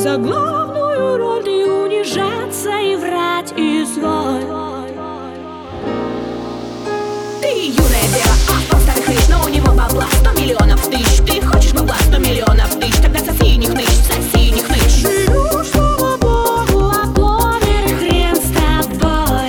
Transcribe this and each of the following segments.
за главную роль и унижаться, и врать, и злой. Ты юная дева, автор старых речь, но у него бабла 100 миллионов тысяч. Ты хочешь бабла 100 миллионов тысяч, тогда соси них ныщ, соси них ныщ. Живу, слава богу, а помер хрен с тобой.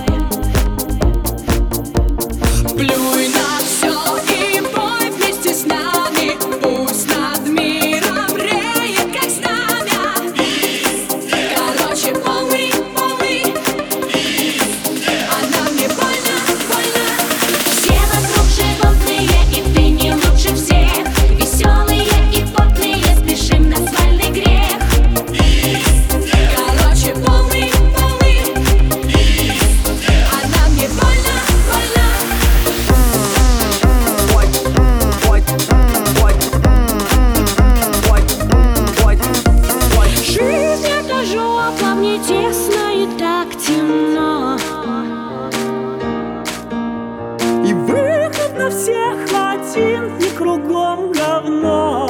Плюй на все и пой вместе с нами, пусть над миром реет, как знамя. Короче, полный, а нам не больно, больно. Все вокруг животные, и ты не лучше всех. Веселые и потные, спешим на свальный грех. Короче, полный, а нам не больно, больно. Жизнь это жопа, мне тесно и так темно. И выход на всех один, и кругом говно.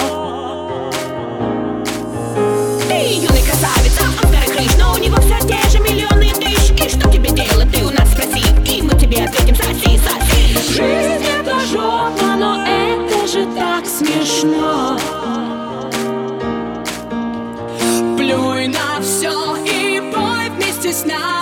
Ты юный красавец, автор старых речь, но у него все те же миллионы тысяч. И что тебе делать, ты у нас спроси, и мы тебе ответим: соси, соси. Жизнь это жопа, но это же так смешно. Плюй на все и пой вместе с нами.